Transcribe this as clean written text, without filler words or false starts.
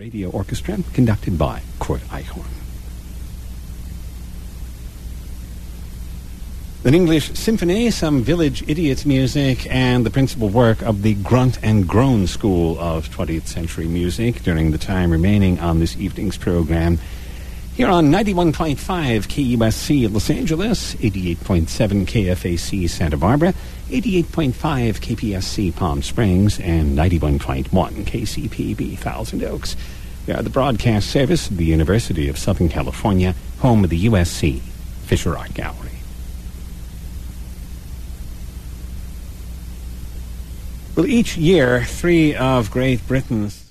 Radio Orchestra, conducted by Kurt Eichhorn. An English symphony, some village idiot music, and the principal work of the grunt and groan school of 20th century music during the time remaining on this evening's program. Here on 91.5 KUSC Los Angeles, 88.7 KFAC Santa Barbara, 88.5 KPSC Palm Springs, and 91.1 KCPB Thousand Oaks. We are the broadcast service of the University of Southern California, home of the USC Fisher Art Gallery. Well, each year, three of Great Britain's